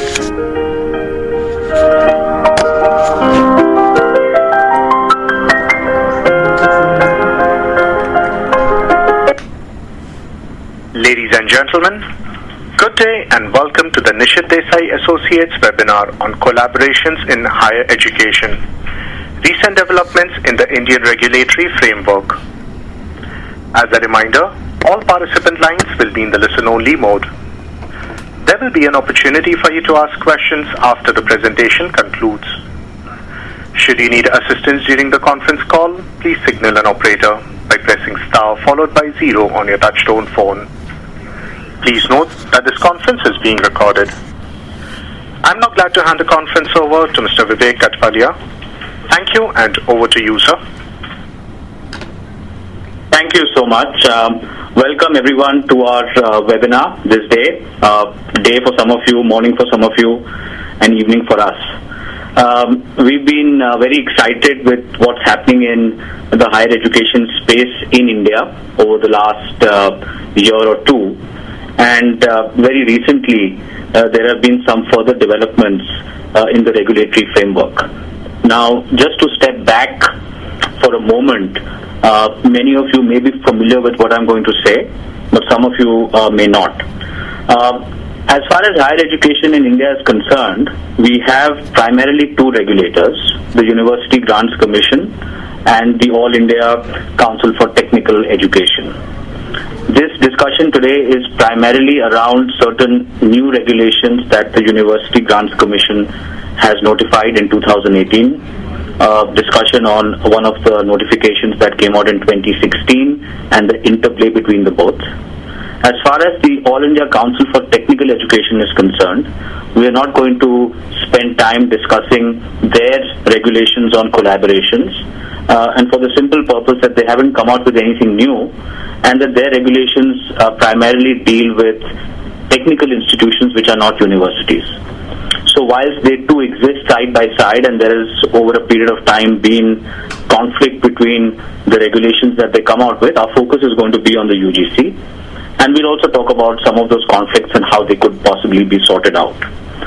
Ladies and gentlemen, good day and welcome to the Nishit Desai Associates webinar on collaborations in higher education, recent developments in the Indian regulatory framework. As a reminder, all participant lines will be in the listen-only mode. There will be an opportunity for you to ask questions after the presentation concludes. Should you need assistance during the conference call, please signal an operator by pressing star followed by 0 on your touchtone phone. Please note that this conference is being recorded. I'm now glad to hand the conference over to Mr. Vivek Gatvalia. Thank you, and over to you, sir. Thank you so much. Welcome everyone to our webinar this day. Day for some of you, morning for some of you, and evening for us. We've been very excited with what's happening in the higher education space in India over the last year or two. And very recently, there have been some further developments in the regulatory framework. Now, just to step back for a moment, many of you may be familiar with what I'm going to say, but some of you may not. As far as higher education in India is concerned, we have primarily two regulators, the University Grants Commission and the All India Council for Technical Education. This discussion today is primarily around certain new regulations that the University Grants Commission has notified in 2018. Discussion on one of the notifications that came out in 2016 and the interplay between the both. As far as the All India Council for Technical Education is concerned, we are not going to spend time discussing their regulations on collaborations, and for the simple purpose that they haven't come out with anything new, and that their regulations primarily deal with technical institutions which are not universities. So whilst they do exist side by side, and there is over a period of time been conflict between the regulations that they come out with, our focus is going to be on the UGC. And we'll also talk about some of those conflicts and how they could possibly be sorted out.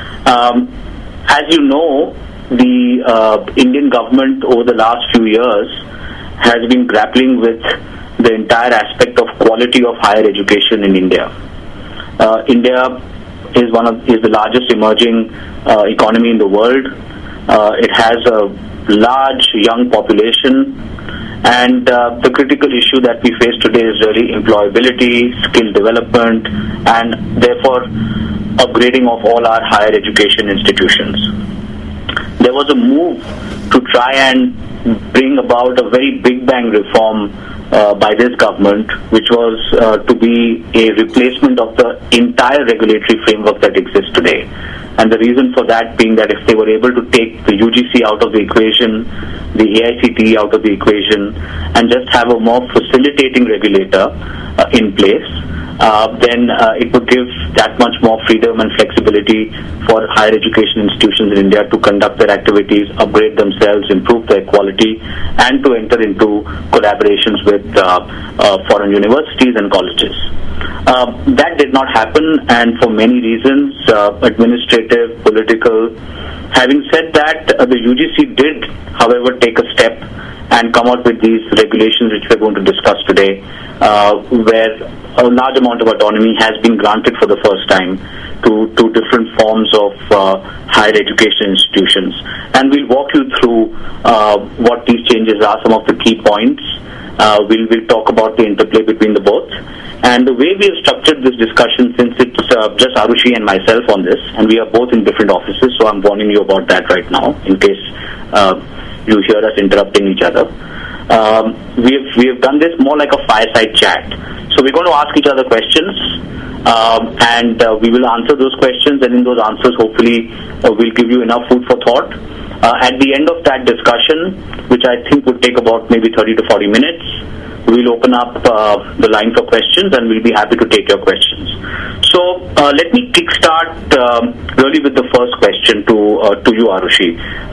As you know, the Indian government over the last few years has been grappling with the entire aspect of quality of higher education in India. India is the largest emerging economy in the world. It has a large young population, and the critical issue that we face today is really employability, skill development, and therefore upgrading of all our higher education institutions. There was a move to try and bring about a very big bang reform by this government, which was to be a replacement of the entire regulatory framework that exists today. And the reason for that being that if they were able to take the UGC out of the equation, the AICTE out of the equation, and just have a more facilitating regulator in place, then it would give that much more freedom and flexibility for higher education institutions in India to conduct their activities, upgrade themselves, improve their quality, and to enter into collaborations with foreign universities and colleges. That did not happen, and for many reasons, administrative, political. Having said that, the UGC did, however, take a step and come out with these regulations which we're going to discuss today, where a large amount of autonomy has been granted for the first time to different forms of higher education institutions. And we'll walk you through what these changes are, some of the key points. We'll talk about the interplay between the both. And the way we have structured this discussion, since it's just Arushi and myself on this, and we are both in different offices, so I'm warning you about that right now, in case you hear us interrupting each other. We have done this more like a fireside chat. So we're going to ask each other questions, and we will answer those questions, and in those answers, hopefully, we'll give you enough food for thought. At the end of that discussion, which I think would take about maybe 30 to 40 minutes, we'll open up the line for questions, and we'll be happy to take your questions. So let me kickstart really with the first question to you, Arushi.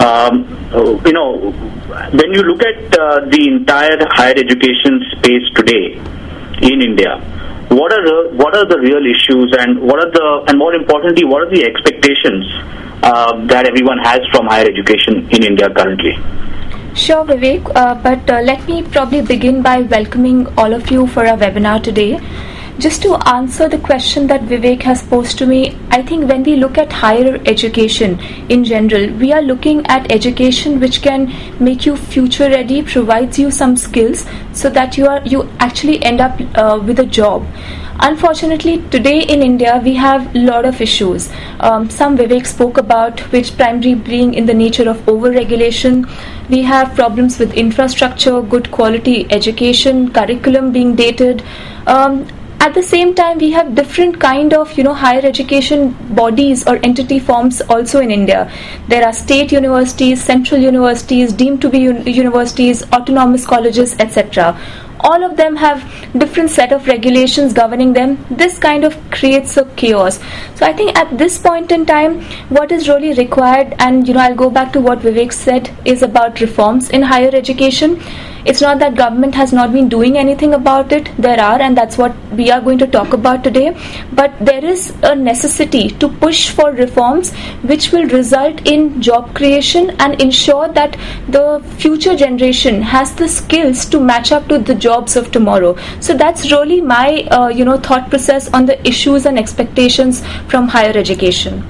When you look at the entire higher education space today in India, what are the real issues, and more importantly, what are the expectations that everyone has from higher education in India currently? Sure, Vivek, but let me probably begin by welcoming all of you for our webinar today. Just to answer the question that Vivek has posed to me, I think when we look at higher education in general, we are looking at education which can make you future ready, provides you some skills so that you actually end up with a job. Unfortunately, today in India, we have a lot of issues. Some Vivek spoke about, which primarily being in the nature of over-regulation. We have problems with infrastructure, good quality education, curriculum being dated. At the same time, we have different kind of higher education bodies or entity forms also in India. There are state universities, central universities, deemed to be universities, autonomous colleges, etc. All of them have different set of regulations governing them. This kind of creates a chaos. So I think at this point in time, what is really required, and I'll go back to what Vivek said, is about reforms in higher education. It's not that government has not been doing anything about it. There are, and that's what we are going to talk about today. But there is a necessity to push for reforms which will result in job creation and ensure that the future generation has the skills to match up to the jobs of tomorrow. So that's really my thought process on the issues and expectations from higher education.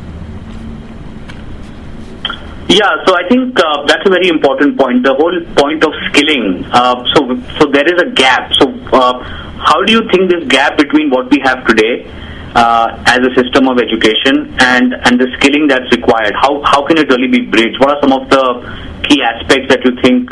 Yeah, so I think that's a very important point. The whole point of skilling. So there is a gap. So how do you think this gap between what we have today as a system of education and the skilling that's required, how can it really be bridged? What are some of the key aspects that you think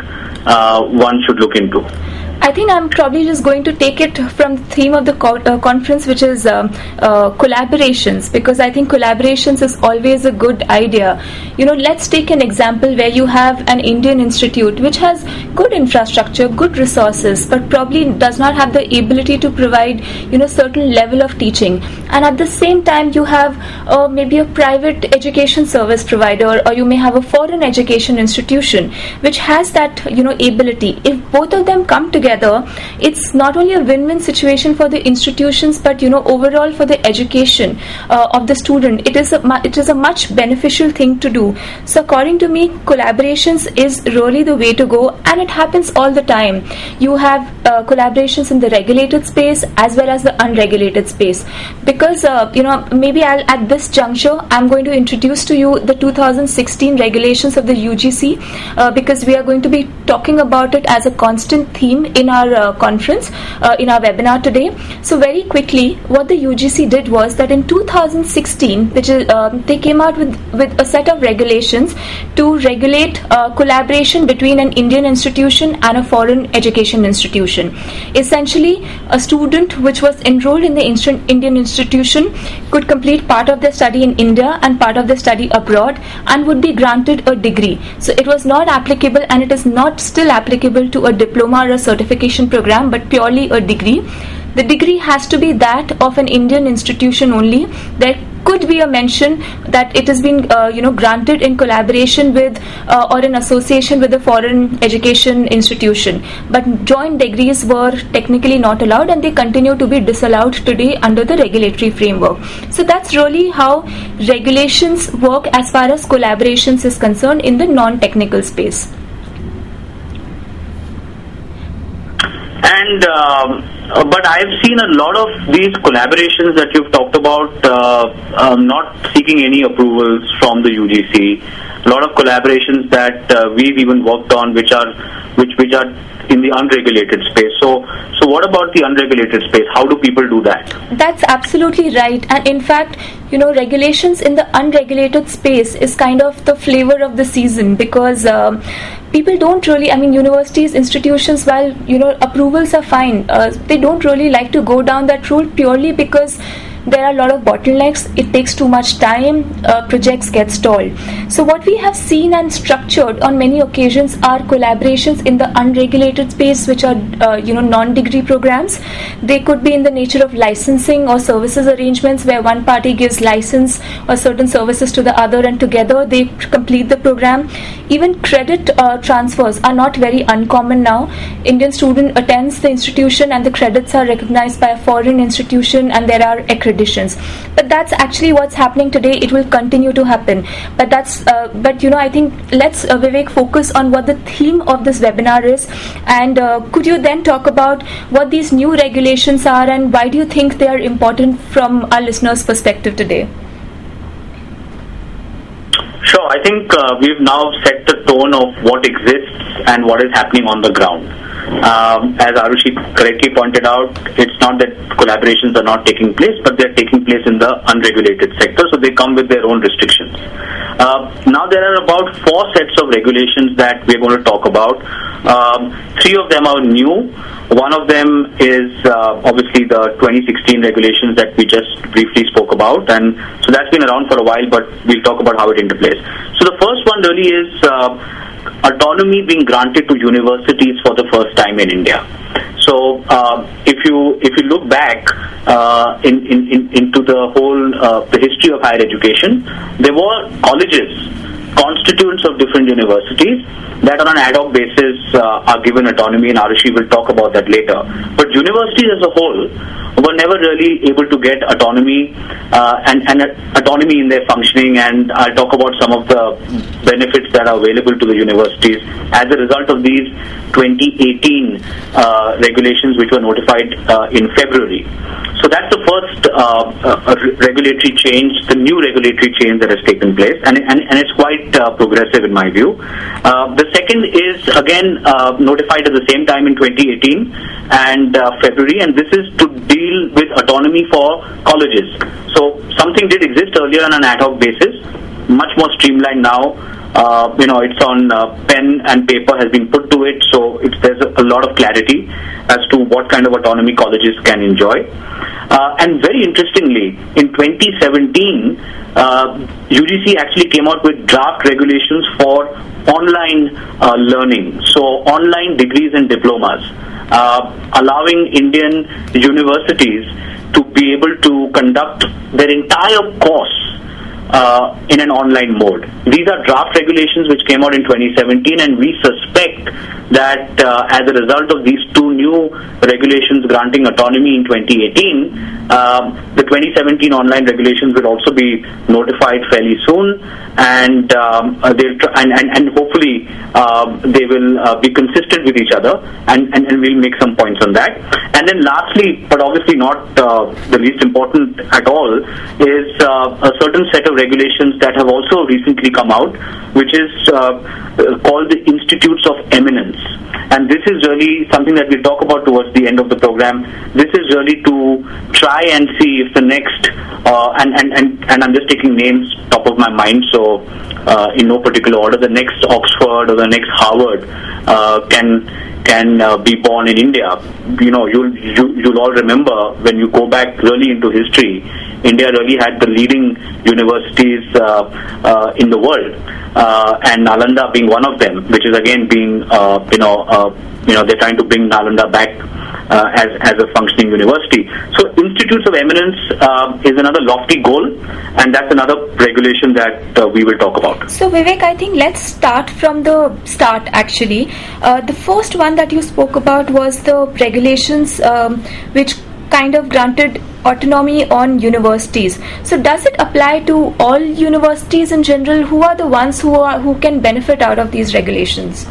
one should look into? I think I'm probably just going to take it from the theme of the conference, which is collaborations, because I think collaborations is always a good idea. Let's take an example where you have an Indian institute which has good infrastructure, good resources, but probably does not have the ability to provide certain level of teaching. And at the same time, you have maybe a private education service provider, or you may have a foreign education institution which has that ability. If both of them come together, it's not only a win-win situation for the institutions, but overall for the education of the student, it is a much beneficial thing to do. So according to me, collaborations is really the way to go, and it happens all the time. You have collaborations in the regulated space as well as the unregulated space, because maybe at this juncture I'm going to introduce to you the 2016 regulations of the UGC, because we are going to be talking about it as a constant theme in our conference, in our webinar today. So very quickly, what the UGC did was that in 2016, which is, they came out with a set of regulations to regulate collaboration between an Indian institution and a foreign education institution. Essentially, a student which was enrolled in the Indian institution could complete part of their study in India and part of their study abroad, and would be granted a degree. So it was not applicable, and it is not still applicable to a diploma or a certification program, but purely a degree. The degree has to be that of an Indian institution only. There could be a mention that it has been granted in collaboration with or in association with a foreign education institution, but joint degrees were technically not allowed, and they continue to be disallowed today under the regulatory framework. So that's really how regulations work as far as collaborations is concerned in the non-technical space. And but I've seen a lot of these collaborations that you've talked about not seeking any approvals from the UGC. A lot of collaborations that we've even worked on, which are in the unregulated space. So what about the unregulated space? How do people do that? That's absolutely right. And in fact, regulations in the unregulated space is kind of the flavor of the season, because people don't really, universities, institutions, while approvals are fine, they don't really like to go down that route, purely because there are a lot of bottlenecks, it takes too much time, projects get stalled. So what we have seen and structured on many occasions are collaborations in the unregulated space, which are non-degree programs. They could be in the nature of licensing or services arrangements, where one party gives license or certain services to the other, and together they complete the program. Even credit transfers are not very uncommon now. Indian student attends the institution and the credits are recognized by a foreign institution, and there are accreditations. But that's actually what's happening today. It will continue to happen. But I think let's Vivek focus on what the theme of this webinar is, and could you then talk about what these new regulations are and why do you think they are important from our listeners' perspective today? Sure. I think we've now set the tone of what exists and what is happening on the ground. As Arushi correctly pointed out, it's not that collaborations are not taking place, but they're taking place in the unregulated sector, so they come with their own restrictions. Now there are about 4 sets of regulations that we're going to talk about. 3 of them are new. One of them is obviously the 2016 regulations that we just briefly spoke about, and so that's been around for a while, but we'll talk about how it interplays. So the first one really is autonomy being granted to universities for the first time in India. So if you look back into the whole the history of higher education, there were colleges, constituents of different universities that on an ad hoc basis are given autonomy, and Arushi will talk about that later. But universities as a whole were never really able to get autonomy and autonomy in their functioning, and I'll talk about some of the benefits that are available to the universities as a result of these 2018 regulations which were notified in February. So that's the first regulatory change, the new regulatory change that has taken place, and it's quite progressive in my view. The second is again notified at the same time in 2018 and February, and this is to deal with autonomy for colleges. So something did exist earlier on an ad hoc basis, much more streamlined now. It's on pen and paper has been put to it, so there's a lot of clarity as to what kind of autonomy colleges can enjoy. And very interestingly, in 2017, UGC actually came out with draft regulations for online learning, so online degrees and diplomas, allowing Indian universities to be able to conduct their entire course in an online mode. These are draft regulations which came out in 2017, and we suspect that as a result of these 2 new regulations granting autonomy in 2018, the 2017 online regulations will also be notified fairly soon, and hopefully they will be consistent with each other, and we'll make some points on that. And then lastly, but obviously not the least important at all, is a certain set of regulations that have also recently come out, which is called the Institutes of Eminence. And this is really something that we'll talk about towards the end of the program. This is really to try and see if the next, and I'm just taking names top of my mind, so in no particular order, the next Oxford or the next Harvard can be born in India. You'll all remember when you go back really into history, India really had the leading universities in the world, and Nalanda being one of them, which is again being they're trying to bring Nalanda back as a functioning university. So Institutes of Eminence is another lofty goal, and that's another regulation that we will talk about. So Vivek, I think let's start from the start actually. The first one that you spoke about was the regulations which kind of granted autonomy on universities. So does it apply to all universities in general? Who are the ones who can benefit out of these regulations?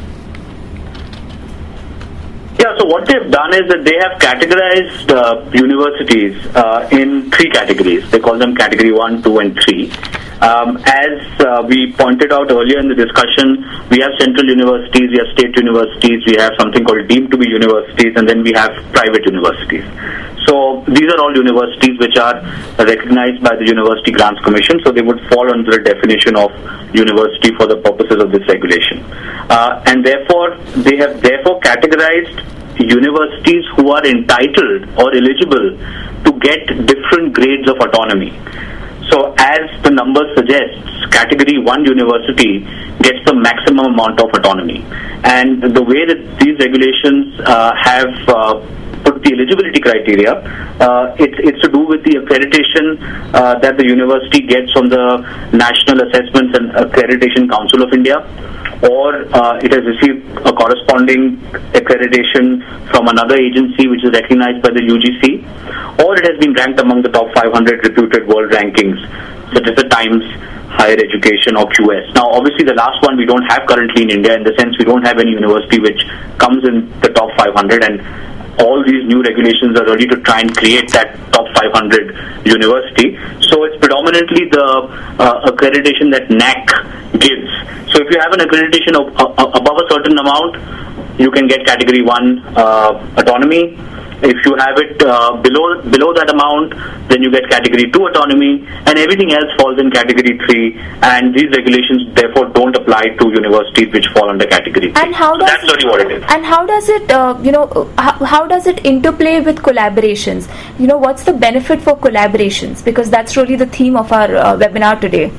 Yeah, so what they've done is that they have categorized universities in 3 categories. They call them category 1, 2 and 3. As we pointed out earlier in the discussion, we have central universities, we have state universities, we have something called deemed to be universities, and then we have private universities. So these are all universities which are recognized by the University Grants Commission, so they would fall under the definition of university for the purposes of this regulation. And therefore, they have categorized universities who are entitled or eligible to get different grades of autonomy. So as the number suggests, Category 1 university gets the maximum amount of autonomy. And the way that these regulations have put the eligibility criteria, it's to do with the accreditation that the university gets from the National Assessments and Accreditation Council of India, or it has received a corresponding accreditation from another agency which is recognized by the UGC, or it has been ranked among the top 500 reputed world rankings, such as the Times Higher Education or QS. Now, obviously, the last one we don't have currently in India, in the sense we don't have any university which comes in the top 500, and all these new regulations are ready to try and create that top 500 university. So it's predominantly the accreditation that NAC gives. So if you have an accreditation above a certain amount, you can get Category 1 autonomy. If you have it below that amount, then you get Category 2 autonomy, and everything else falls in Category 3. And these regulations therefore don't apply to universities which fall under Category 3. And how does that's really what it is. And how does it, how does it interplay with collaborations? What's the benefit for collaborations? Because that's really the theme of our webinar today.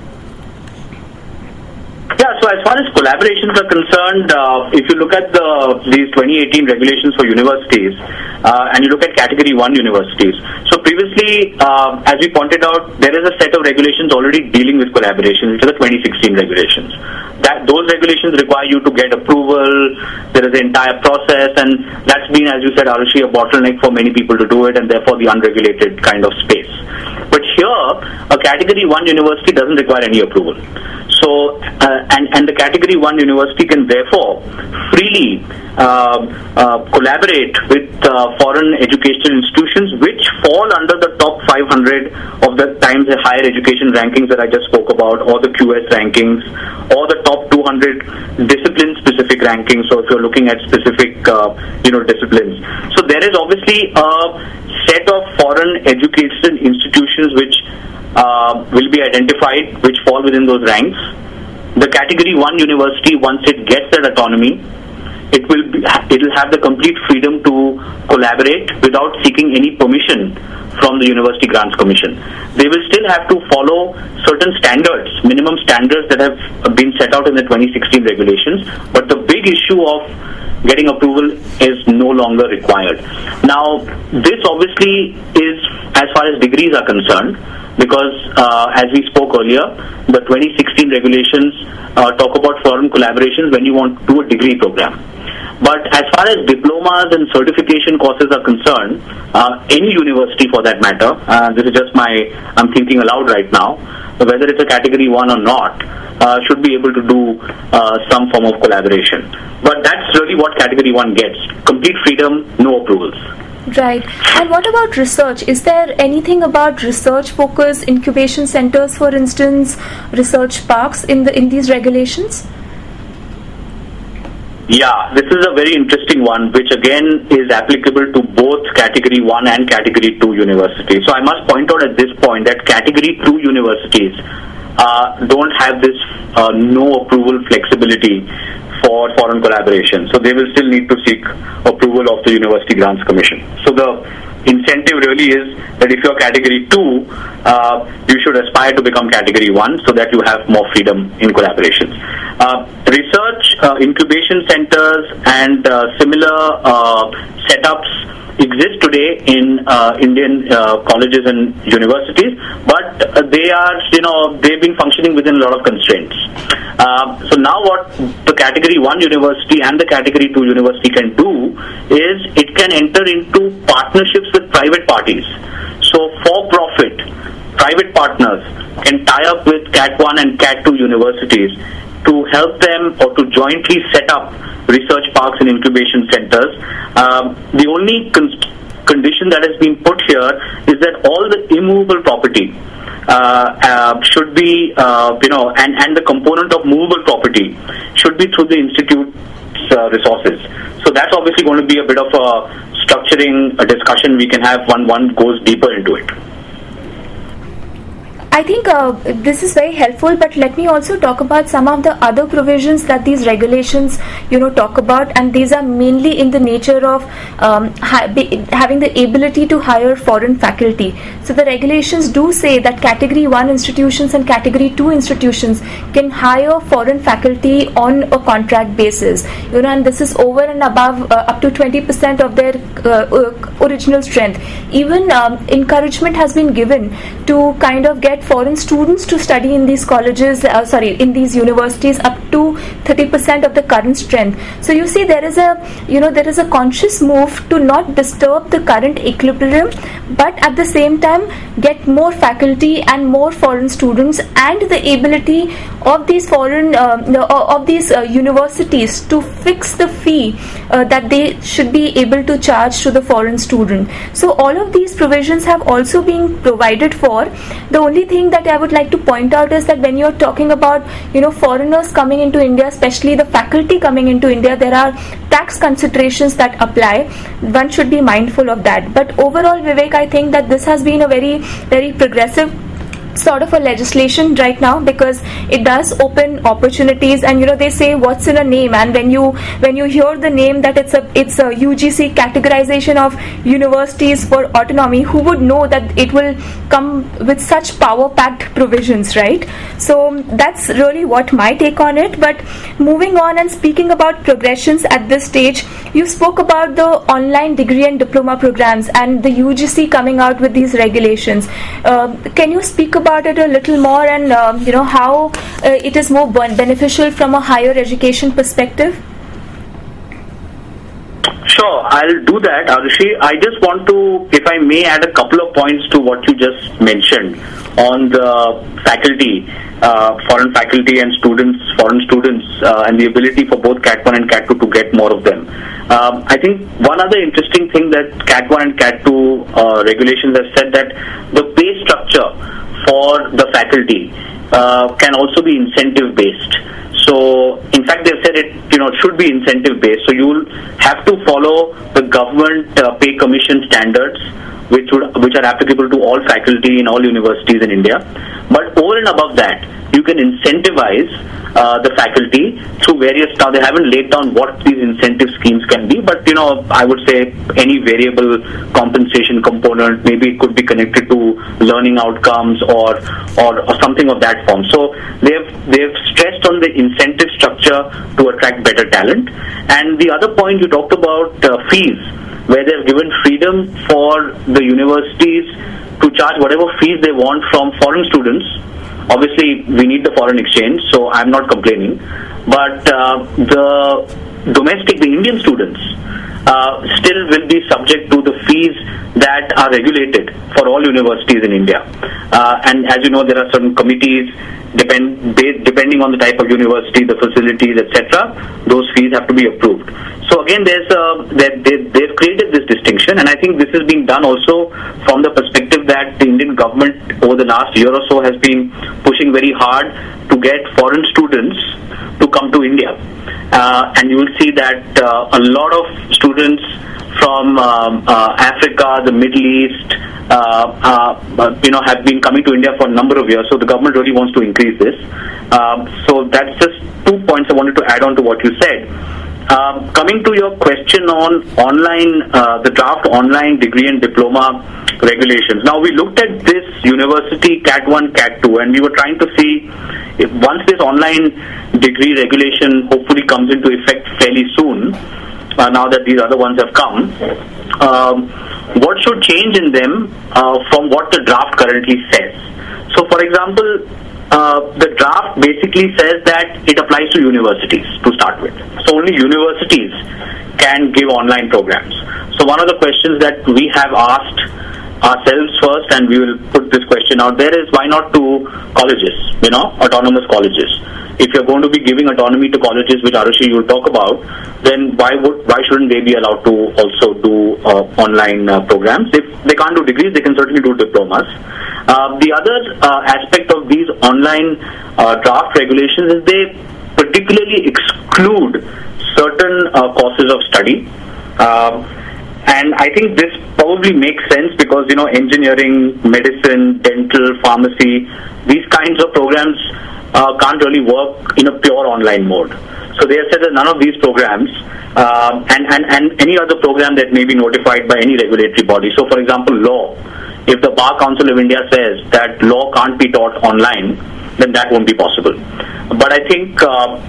Yeah, so as far as collaborations are concerned, if you look at these 2018 regulations for universities, and you look at Category 1 universities, so previously, as we pointed out, there is a set of regulations already dealing with collaboration, which are the 2016 regulations. Those regulations require you to get approval, there is an entire process, and that's been, as you said, Arushi, a bottleneck for many people to do it, and therefore the unregulated kind of space. But here, a Category 1 university doesn't require any approval. So, and the Category 1 university can therefore freely collaborate with foreign educational institutions which fall under the top 500 of the Times Higher Education rankings that I just spoke about, or the QS rankings, or the top 200 discipline-specific rankings. So if you're looking at specific, disciplines. So there is obviously a set of foreign educational institutions which will be identified, which fall within those ranks. The Category 1 university, once it gets that autonomy, it will have the complete freedom to collaborate without seeking any permission from the University Grants Commission. They will still have to follow certain standards, minimum standards that have been set out in the 2016 regulations, but the big issue of getting approval is no longer required. Now, this obviously is as far as degrees are concerned, because as we spoke earlier, the 2016 regulations talk about foreign collaborations when you want to do a degree program. But as far as diplomas and certification courses are concerned, any university for that matter, this is just I'm thinking aloud right now, whether it's a Category 1 or not, should be able to do some form of collaboration. But that's really what Category 1 gets. Complete freedom, no approvals. Right. And what about research? Is there anything about research-focused incubation centers, for instance, research parks in these regulations? Yeah, this is a very interesting one, which again is applicable to both Category 1 and Category 2 universities. So I must point out at this point that Category 2 universities don't have this no approval flexibility for foreign collaboration. So they will still need to seek approval of the University Grants Commission. So the incentive really is that if you're Category 2, you should aspire to become Category 1 so that you have more freedom in collaborations. Research, incubation centers and similar setups exist today in Indian colleges and universities, but they've been functioning within a lot of constraints. So now what the Category 1 university and the Category 2 university can do is it can enter into partnerships with private parties. So for-profit private partners can tie up with Cat 1 and Cat 2 universities to help them or to jointly set up research parks and incubation centers. The only condition that has been put here is that all the immovable property should be, and the component of movable property should be through the institute's resources. So that's obviously going to be a bit of a structuring a discussion we can have when one goes deeper into it. I think this is very helpful, but let me also talk about some of the other provisions that these regulations, talk about, and these are mainly in the nature of having the ability to hire foreign faculty. So the regulations do say that Category 1 institutions and Category 2 institutions can hire foreign faculty on a contract basis, and this is over and above up to 20% of their original strength. Even encouragement has been given to kind of get foreign students to study in these colleges, in these universities up to 30% of the current strength. So you see there is a conscious move to not disturb the current equilibrium, but at the same time get more faculty and more foreign students, and the ability of these universities to fix the fee that they should be able to charge to the foreign student. So all of these provisions have also been provided for. The only thing that I would like to point out is that when you're talking about foreigners coming into India, especially the faculty coming into India, there are tax considerations that apply. One should be mindful of that. But overall, Vivek, I think that this has been a very, very progressive sort of a legislation right now, because it does open opportunities, and they say what's in a name, and when you hear the name that it's a UGC categorization of universities for autonomy, who would know that it will come with such power-packed provisions, right? So that's really what my take on it. But moving on and speaking about progressions at this stage, you spoke about the online degree and diploma programs and the UGC coming out with these regulations. Can you speak about it a little more, and how it is more beneficial from a higher education perspective? Sure, I'll do that, Arushi. I just want to, if I may, add a couple of points to what you just mentioned on the faculty, foreign faculty and foreign students, and the ability for both Cat 1 and Cat 2 to get more of them. I think one other interesting thing that Cat 1 and Cat 2 regulations have said, that the pay structure for the faculty can also be incentive based. So in fact they've said it should be incentive based. So you'll have to follow the government pay commission standards, which are applicable to all faculty in all universities in India. But over and above that, you can incentivize the faculty through various. Now they haven't laid down what these incentive schemes can be, but I would say any variable compensation component, maybe it could be connected to learning outcomes or something of that form. So they've stressed on the incentive structure to attract better talent. And the other point you talked about, fees, where they've given freedom for the universities to charge whatever fees they want from foreign students. Obviously, we need the foreign exchange, so I'm not complaining. But the Indian students still will be subject to the fees that are regulated for all universities in India. And as you know, there are certain committees, depending on the type of university, the facilities, etc., those fees have to be approved. So again, they've created this distinction, and I think this is being done also from the perspective that the Indian government over the last year or so has been pushing very hard to get foreign students to come to India. And you will see that a lot of students from Africa, the Middle East, have been coming to India for a number of years. So the government really wants to increase this. So that's just 2 points I wanted to add on to what you said. Coming to your question on the draft online degree and diploma regulations. Now we looked at this university Cat 1, Cat 2, and we were trying to see if once this online degree regulation hopefully comes into effect fairly soon, now that these other ones have come, what should change in them from what the draft currently says. So for example, the draft basically says that it applies to universities to start with. So only universities can give online programs. So one of the questions that we have asked ourselves first, and we will put this question out there, is why not to colleges, autonomous colleges? If you're going to be giving autonomy to colleges, which Arushi you will talk about, then why shouldn't they be allowed to also do online programs? If they can't do degrees, they can certainly do diplomas. The other aspect of these online draft regulations is they particularly exclude certain courses of study. And I think this probably makes sense because, engineering, medicine, dental, pharmacy, these kinds of programs can't really work in a pure online mode. So they have said that none of these programs and any other program that may be notified by any regulatory body. So, for example, law. If the Bar Council of India says that law can't be taught online, then that won't be possible. But I think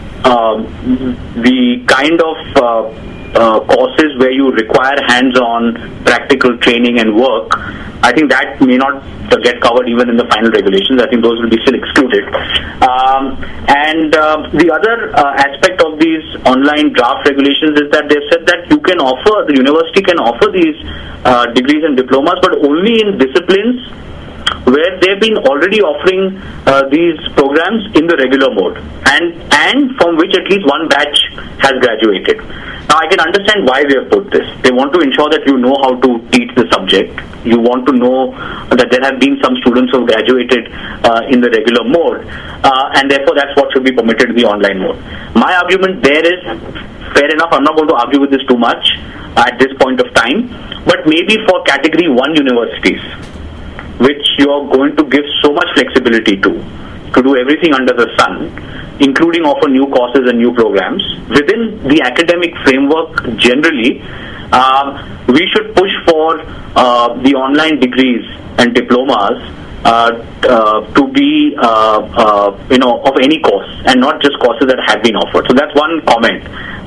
the kind of courses where you require hands-on practical training and work, I think that may not get covered even in the final regulations. I think those will be still excluded. And the other aspect of these online draft regulations is that they've said that the university can offer these degrees and diplomas, but only in disciplines where they've been already offering these programs in the regular mode and from which at least one batch has graduated. Now, I can understand why they have put this. They want to ensure that you know how to teach the subject. You want to know that there have been some students who have graduated in the regular mode, and therefore that's what should be permitted in the online mode. My argument there is, fair enough, I'm not going to argue with this too much at this point of time, but maybe for category 1 universities, which you are going to give so much flexibility to do everything under the sun, including offer new courses and new programs, within the academic framework generally, we should push for the online degrees and diplomas to be, of any course and not just courses that have been offered. So that's one comment.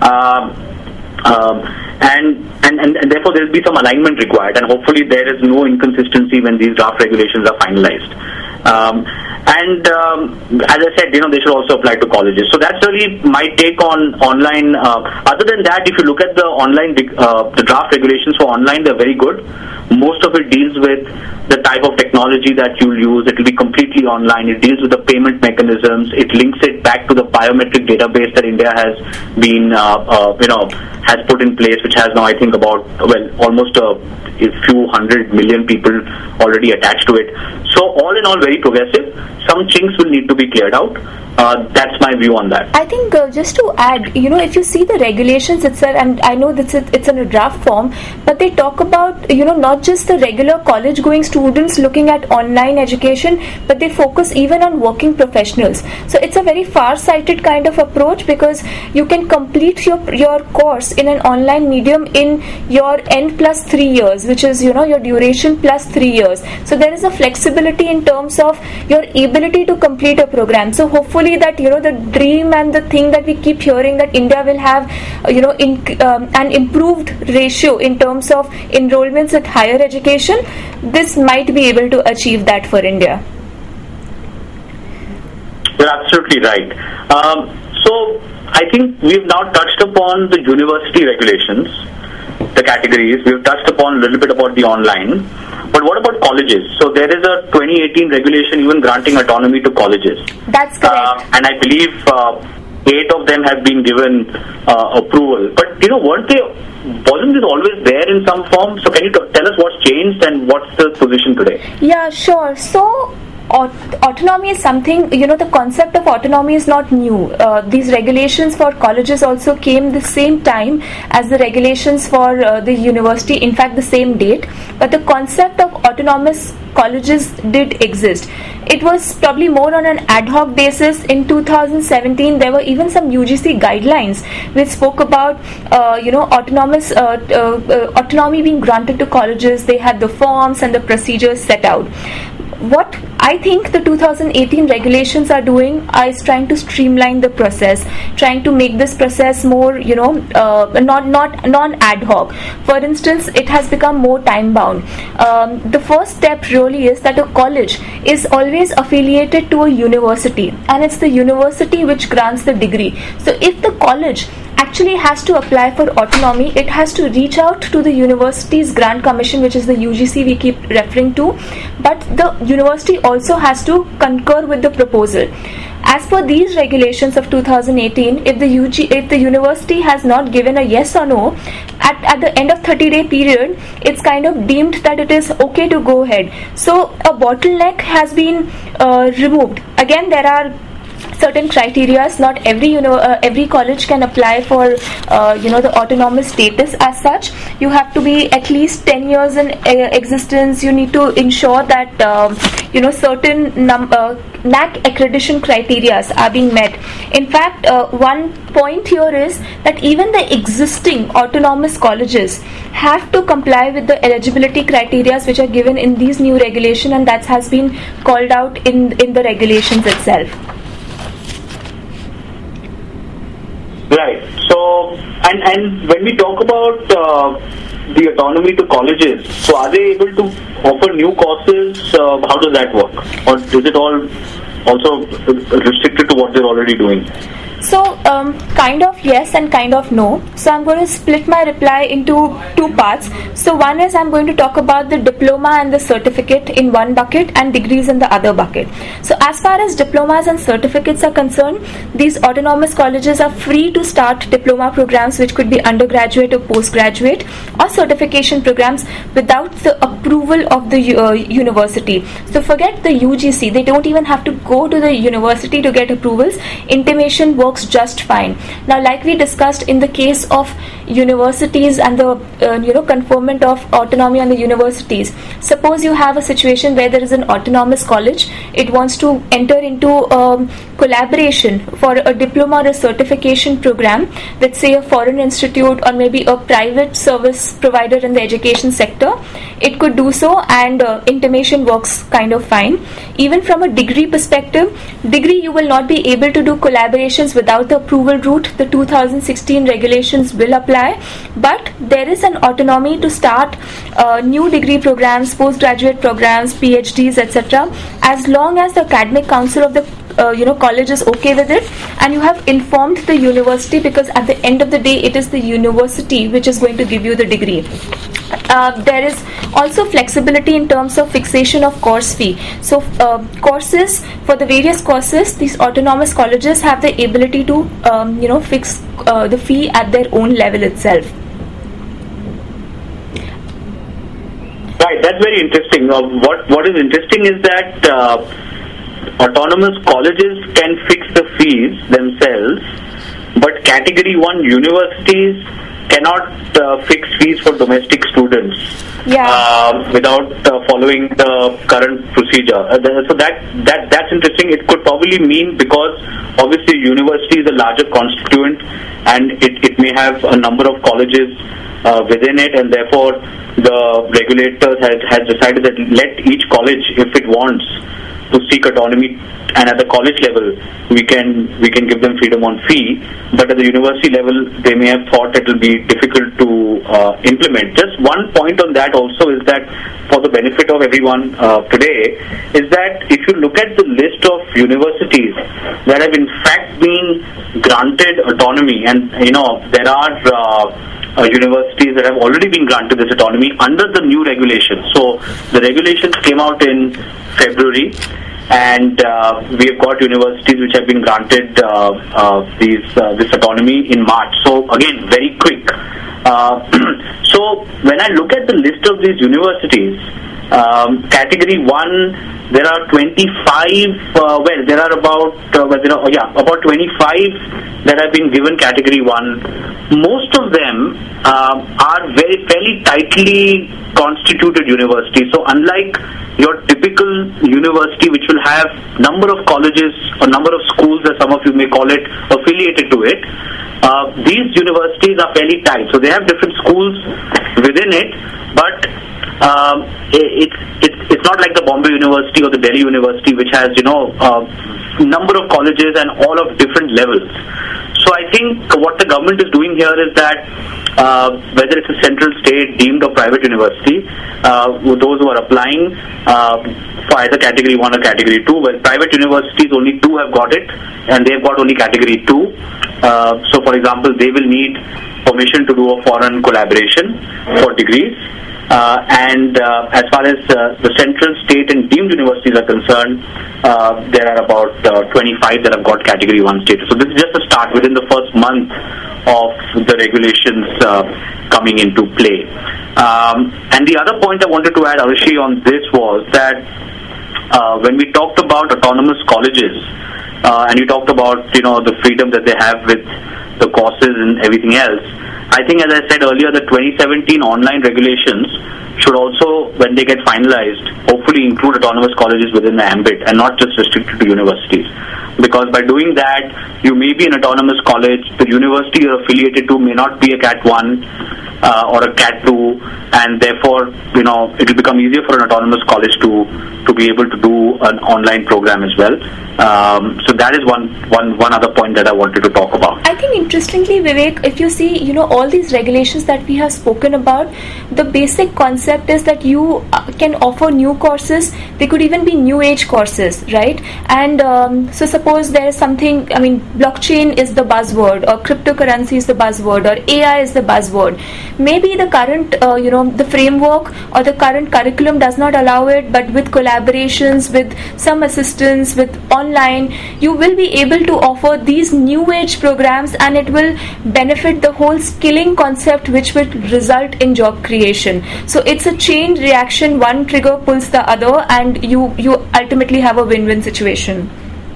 And therefore there will be some alignment required, and hopefully there is no inconsistency when these draft regulations are finalized. As I said, they should also apply to colleges. So that's really my take on online. Other than that, if you look at the online, the draft regulations for online, they're very good. Most of it deals with the type of technology that you'll use. It will be completely online. It deals with the payment mechanisms. It links it back to the biometric database that India has been, has put in place, which has now, I think, about, almost a few 100 million people already attached to it. So all in all, very progressive. Some chinks will need to be cleared out. That's my view on that. I think just to add, if you see the regulations itself, and I know that it's in a draft form, but they talk about, not just the regular college-going students looking at online education, but they focus even on working professionals. So it's a very far-sighted kind of approach, because you can complete your course in an online medium in your N plus 3 years, which is, your duration plus 3 years. So there is a flexibility in terms of your ability to complete a program. So hopefully that, the dream and the thing that we keep hearing, that India will have, an improved ratio in terms of enrollments at higher education, this might be able to achieve that for India. You're absolutely right. So I think we've now touched upon the university regulations, the categories. We've touched upon a little bit about the online. But what about colleges? So there is a 2018 regulation even granting autonomy to colleges. That's correct. And I believe 8 of them have been given approval. But, wasn't this always there in some form? So can you tell us what's changed and what's the position today? Yeah, sure. So autonomy is something, the concept of autonomy is not new. These regulations for colleges also came the same time as the regulations for the university, in fact the same date, but the concept of autonomous colleges did exist. It was probably more on an ad hoc basis. In 2017 there were even some UGC guidelines which spoke about autonomy being granted to colleges. They had the forms and the procedures set out. What I think the 2018 regulations are doing is trying to streamline the process, trying to make this process more, non-ad hoc. For instance, it has become more time bound. The first step really is that a college is always affiliated to a university, and it's the university which grants the degree. So if the college actually has to apply for autonomy, it has to reach out to the university's grant commission, which is the UGC we keep referring to, but the university also has to concur with the proposal. As per these regulations of 2018, if the university has not given a yes or no, at the end of 30-day period, it's kind of deemed that it is okay to go ahead. So a bottleneck has been removed. Again, there are certain criteria. Not every college can apply for the autonomous status as such. You have to be at least 10 years in existence. You need to ensure that certain NAC accreditation criteria are being met. In fact, one point here is that even the existing autonomous colleges have to comply with the eligibility criteria which are given in these new regulations, and that has been called out in the regulations itself. Right. So, and when we talk about the autonomy to colleges, so are they able to offer new courses? How does that work? Or is it all also restricted to what they're already doing? So, kind of yes and kind of no. So, I'm going to split my reply into two parts. So, one is I'm going to talk about the diploma and the certificate in one bucket and degrees in the other bucket. So, as far as diplomas and certificates are concerned, these autonomous colleges are free to start diploma programs which could be undergraduate or postgraduate, or certification programs without the approval of the university. So, forget the UGC. They don't even have to go to the university to get approvals. Intimation works just fine. Now, like we discussed in the case of universities and the conferment of autonomy on the universities, suppose you have a situation where there is an autonomous college, it wants to enter into collaboration for a diploma or a certification program with, say, a foreign institute or maybe a private service provider in the education sector. It could do so, and intimation works kind of fine. Even from a degree perspective, you will not be able to do collaborations without the approval route. The 2016 regulations will apply, but there is an autonomy to start new degree programs, postgraduate programs, PhDs, etc., as long as the academic council of the college is okay with it, and you have informed the university, because at the end of the day it is the university which is going to give you the degree. There is also flexibility in terms of fixation of course fee. So courses, for the various courses, these autonomous colleges have the ability to fix the fee at their own level itself. Right, that's very interesting. What is interesting is that autonomous colleges can fix the fees themselves, but Category 1 universities cannot fix fees for domestic students without following the current procedure. So that's interesting. It could probably mean, because obviously university is a larger constituent and it may have a number of colleges within it, and therefore the regulators has decided that let each college, if it wants to seek autonomy, and at the college level we can give them freedom on fee, but at the university level they may have thought it will be difficult to implement. Just one point on that also is that, for the benefit of everyone today, is that if you look at the list of universities that have in fact been granted autonomy, and there are universities that have already been granted this autonomy under the new regulations. So the regulations came out in February, and we have got universities which have been granted this autonomy in March. So again, very quick. So when I look at the list of these universities, Category 1, there are 25. There are about 25 that have been given Category 1. Most of them are fairly tightly constituted universities. So unlike your typical university, which will have number of colleges or number of schools, as some of you may call it, affiliated to it, these universities are fairly tight. So they have different schools within it, but it's not like the Bombay University or the Delhi University, which has number of colleges and all of different levels. So I think what the government is doing here is that whether it's a central, state, deemed or private university, those who are applying for either Category 1 or Category 2, well, private universities, only 2 have got it, and they've got only Category 2. So for example, they will need permission to do a foreign collaboration for degrees. And as far as the central, state and deemed universities are concerned, there are about 25 that have got Category 1 status. So this is just a start within the first month of the regulations coming into play. And the other point I wanted to add, Arishi, on this was that when we talked about autonomous colleges, and you talked about the freedom that they have with the courses and everything else. I think, as I said earlier, the 2017 online regulations should also, when they get finalized, hopefully include autonomous colleges within the ambit and not just restricted to universities. Because by doing that, you may be an autonomous college, the university you're affiliated to may not be a Cat 1 or a Cat 2, and therefore, it will become easier for an autonomous college to be able to do an online program as well. So that is one other point that I wanted to talk about. I think interestingly, Vivek, if you see, all these regulations that we have spoken about, the basic concept is that you can offer new courses. They could even be new age courses, right? And so suppose there is something, blockchain is the buzzword, or cryptocurrency is the buzzword, or AI is the buzzword. Maybe the current, the framework or the current curriculum does not allow it, but with collaborations, with some assistance, with online, you will be able to offer these new age programs, and it will benefit the whole skilling concept, which will result in job creation. So it's a chain reaction, one trigger pulls the other, and you ultimately have a win-win situation.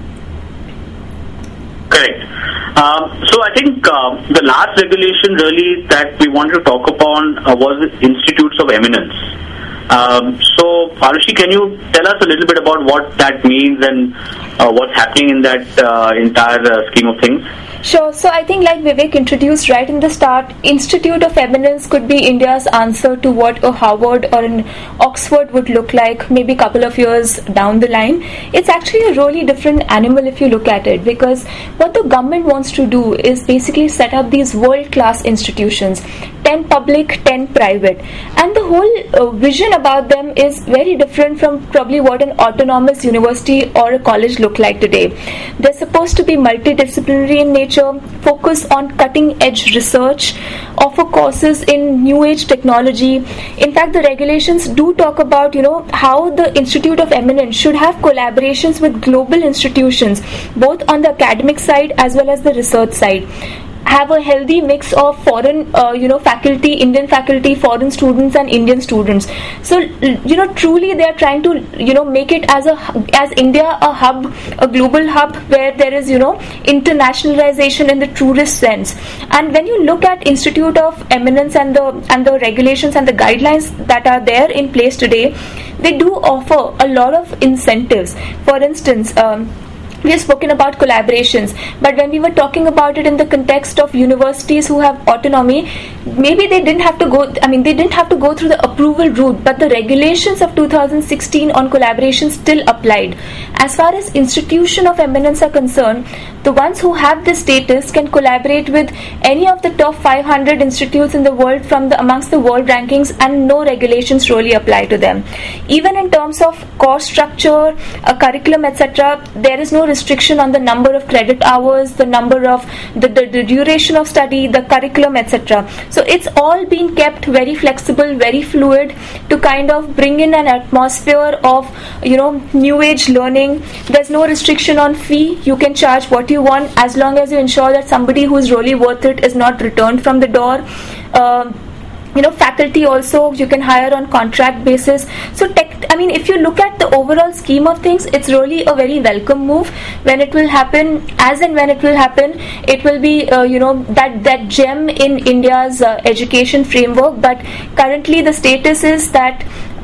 Correct. So I think the last regulation really that we wanted to talk upon was Institutes of Eminence. So Arushi, can you tell us a little bit about what that means and what's happening in that entire scheme of things? Sure. So I think, like Vivek introduced right in the start, Institute of Eminence could be India's answer to what a Harvard or an Oxford would look like maybe a couple of years down the line. It's actually a really different animal if you look at it, because what the government wants to do is basically set up these world-class institutions, 10 public, 10 private, and the whole vision about them is very different from probably what an autonomous university or a college look like today. They're supposed to be multidisciplinary in nature, focus on cutting edge research, offer courses in new age technology. In fact, the regulations do talk about how the Institute of Eminence should have collaborations with global institutions, both on the academic side as well as the research side. Have a healthy mix of foreign faculty, Indian faculty, foreign students and Indian students. So truly they are trying to make it as India a hub, a global hub where there is internationalization in the truest sense. And when you look at Institute of Eminence and the regulations and the guidelines that are there in place today, they do offer a lot of incentives. For instance, we have spoken about collaborations, but when we were talking about it in the context of universities who have autonomy, maybe they didn't have to go through the approval route, but the regulations of 2016 on collaboration still applied. As far as Institution of Eminence are concerned, the ones who have this status can collaborate with any of the top 500 institutes in the world amongst the world rankings, and no regulations really apply to them. Even in terms of course structure, curriculum, etc., there is no restriction on the number of credit hours, the number of the duration of study, the curriculum, etc. So it's all been kept very flexible, very fluid, to kind of bring in an atmosphere of new age learning. There's no restriction on fee. You can charge what you want as long as you ensure that somebody who's really worth it is not returned from the door. Faculty also you can hire on contract basis. So if you look at the overall scheme of things, it's really a very welcome move. When it will happen, as and when it will happen, it will be that gem in India's education framework. But currently the status is that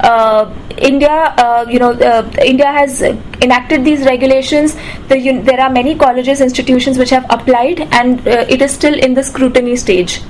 India has enacted these regulations. There are many colleges, institutions which have applied, and it is still in the scrutiny stage.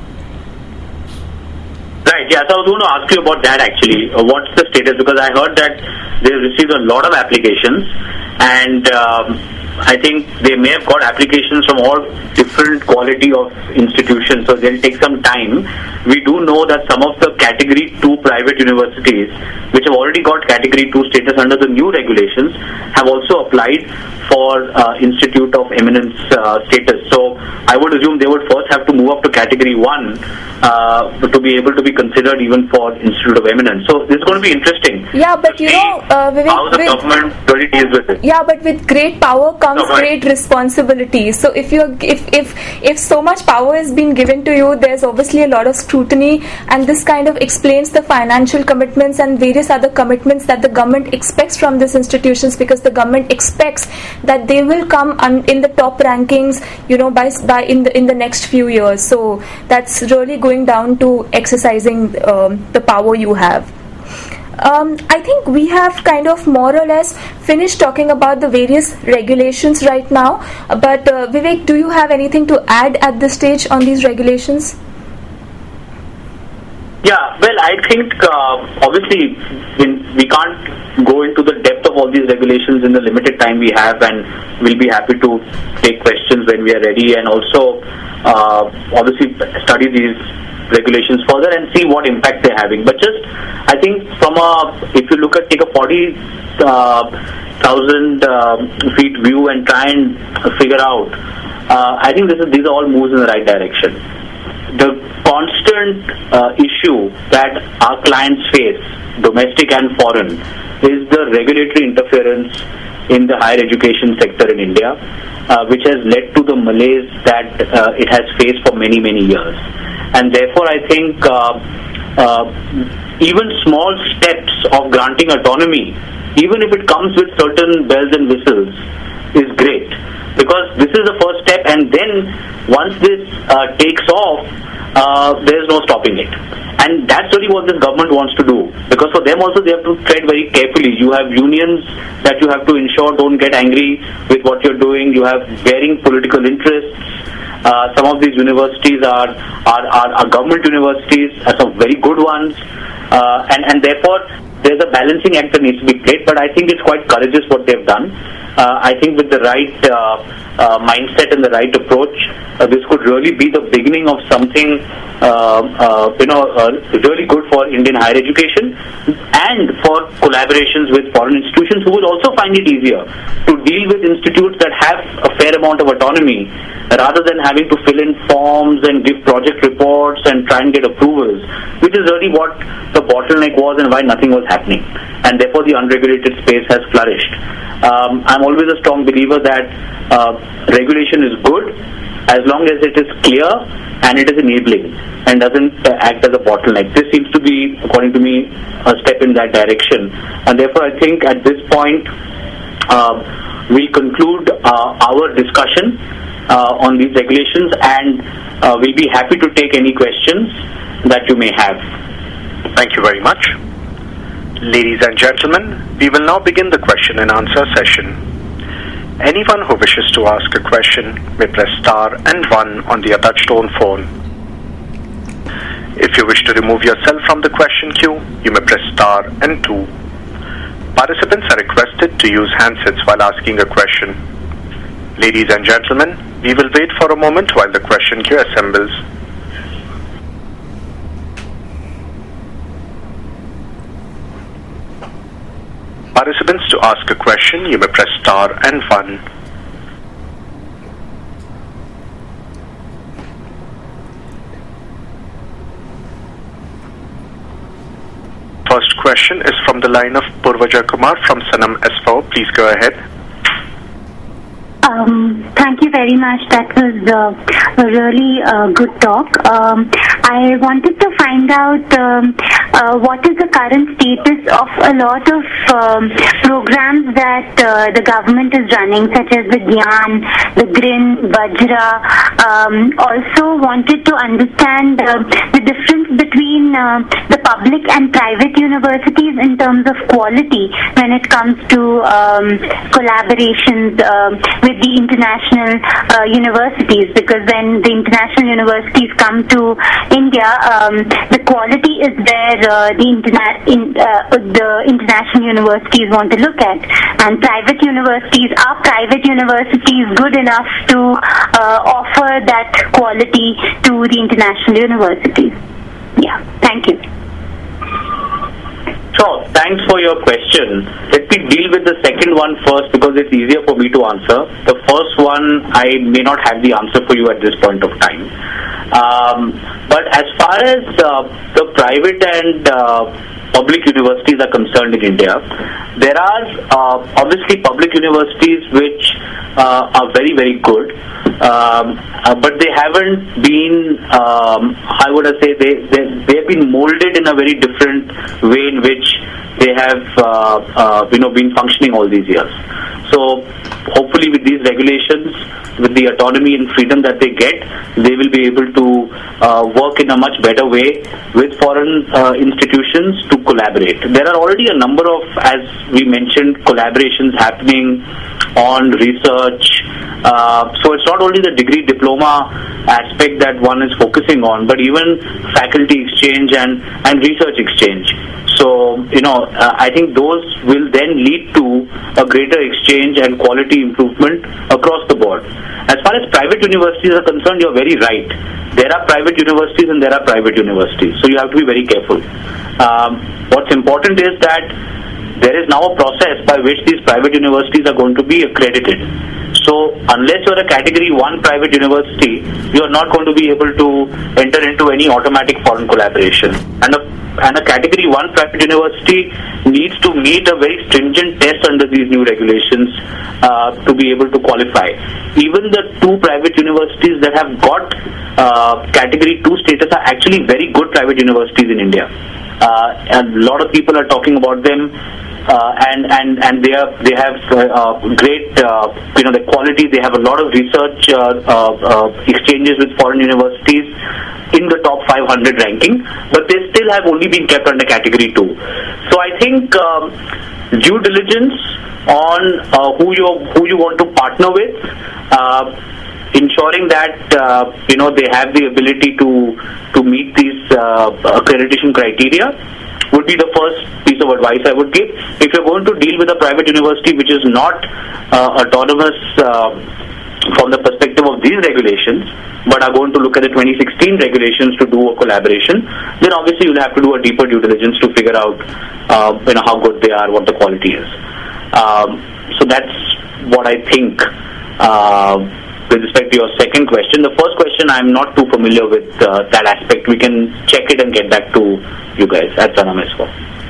Right, yeah, so I was going to ask you about that actually. What's the status? Because I heard that they've received a lot of applications, and I think they may have got applications from all different quality of institutions, so they'll take some time. We do know that some of the Category 2 private universities, which have already got Category 2 status under the new regulations, have also applied for Institute of eminence status. So I would assume they would first have to move up to category 1 to be able to be considered even for Institute of Eminence. So this is going to be interesting. Yeah, but Vivek, how the government really deals with it. Yeah, but with great power comes great responsibility. So if so much power is being given to you, there's obviously a lot of scrutiny, and this kind of explains the financial commitments and various other commitments that the government expects from these institutions, because the government expects that they will come in the top rankings, by in the next few years. So that's really going down to exercising the power you have. I think we have kind of more or less finished talking about the various regulations right now. But Vivek, do you have anything to add at this stage on these regulations? Yeah, well, I think obviously we can't go into the depth of all these regulations in the limited time we have, and we'll be happy to take questions when we are ready, and also obviously study these regulations further and see what impact they're having. But just, I think if you take a 40,000 feet view and try and figure out, I think these are all moves in the right direction. The constant issue that our clients face, domestic and foreign, is the regulatory interference in the higher education sector in India, which has led to the malaise that it has faced for many, many years. And therefore, I think even small steps of granting autonomy, even if it comes with certain bells and whistles, is great. Because this is the first step, and then once this takes off, there is no stopping it. And that's really what this government wants to do. Because for them also, they have to tread very carefully. You have unions that you have to ensure don't get angry with what you're doing. You have varying political interests. Some of these universities are government universities, some very good ones, and therefore there's a balancing act that needs to be played. But I think it's quite courageous what they've done. I think with the right mindset and the right approach, this could really be the beginning of something really good for Indian higher education and for collaborations with foreign institutions who will also find it easier to deal with institutes that have a fair amount of autonomy, rather than having to fill in forms and give project reports and try and get approvals, which is really what the bottleneck was and why nothing was happening. And therefore the unregulated space has flourished. I'm always a strong believer that regulation is good as long as it is clear and it is enabling and doesn't act as a bottleneck. This seems to be, according to me, a step in that direction. And therefore I think at this point we'll conclude our discussion on these regulations, and we'll be happy to take any questions that you may have. Thank you very much. Ladies and gentlemen, we will now begin the question and answer session. Anyone who wishes to ask a question may press star and 1 on the touch-tone phone. If you wish to remove yourself from the question queue, you may press star and 2. Participants are requested to use handsets while asking a question. Ladies and gentlemen, we will wait for a moment while the question queue assembles. Participants, to ask a question, you may press star and 1. First question is from the line of Purvaja Kumar from Sanam S4. Please go ahead. Thank you very much. That was a really good talk. I wanted to find out what is the current status of a lot of programs that the government is running, such as the Gyan, the GRIN, Vajra. Also wanted to understand the difference between the public and private universities in terms of quality when it comes to collaborations with the international universities, because when the international universities come to India, the quality is where the international universities want to look at. And private universities, are private universities good enough to offer that quality to the international universities? Yeah, thank you. Sure, thanks for your question. Let me deal with with the second one first because it's easier for me to answer. The first one, I may not have the answer for you at this point of time. But as far as the private and public universities are concerned in India, there are obviously public universities which are very, very good, but they haven't been, how would I say, they have been molded in a very different way in which they have been functioning all these years. So hopefully with these regulations, with the autonomy and freedom that they get, they will be able to work in a much better way with foreign institutions to collaborate. There are already a number of, as we mentioned, collaborations happening on research. So it's not only the degree diploma aspect that one is focusing on, but even faculty exchange and research exchange. So, I think those will then lead to a greater exchange and quality improvement across the board. As far as private universities are concerned, you're very right. There are private universities and there are private universities. So you have to be very careful. What's important is that there is now a process by which these private universities are going to be accredited. So unless you're a category 1 private university, you're not going to be able to enter into any automatic foreign collaboration. And a category 1 private university needs to meet a very stringent test under these new regulations to be able to qualify. Even the 2 private universities that have got category 2 status are actually very good private universities in India. And a lot of people are talking about them. And they have great the quality. They have a lot of research exchanges with foreign universities in the top 500 ranking, but they still have only been kept under category 2. So I think due diligence on who you want to partner with, ensuring that they have the ability to meet these accreditation criteria would be the first piece of advice I would give. If you're going to deal with a private university which is not autonomous from the perspective of these regulations, but are going to look at the 2016 regulations to do a collaboration, then obviously you'll have to do a deeper due diligence to figure out how good they are, what the quality is. So that's what I think with respect to your second question. The first question, I'm not too familiar with that aspect. We can check it and get back to you guys at Sanam Esco.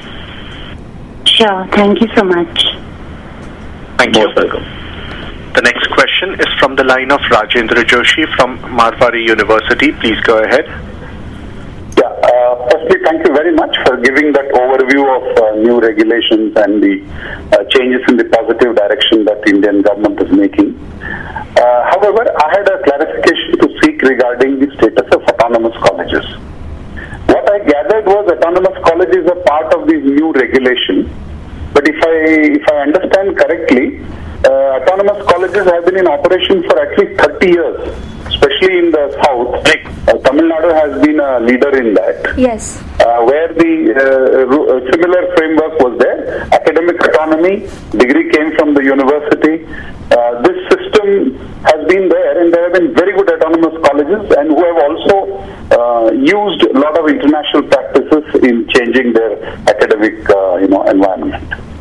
Sure. Thank you so much. Thank you. Most welcome. The next question is from the line of Rajendra Joshi from Marwari University. Please go ahead. Firstly, thank you very much for giving that overview of new regulations and the changes in the positive direction that the Indian government is making. However, I had a clarification to seek regarding the status of autonomous colleges. What I gathered was autonomous colleges are part of the new regulation, but if I understand correctly, autonomous colleges have been in operation for at least 30 years, especially in the south. Tamil Nadu has been a leader in that. Yes. Where the similar framework was there, academic autonomy, degree came from the university. This system has been there, and there have been very good autonomous colleges, and who have also used a lot of international practices in changing their academic environment.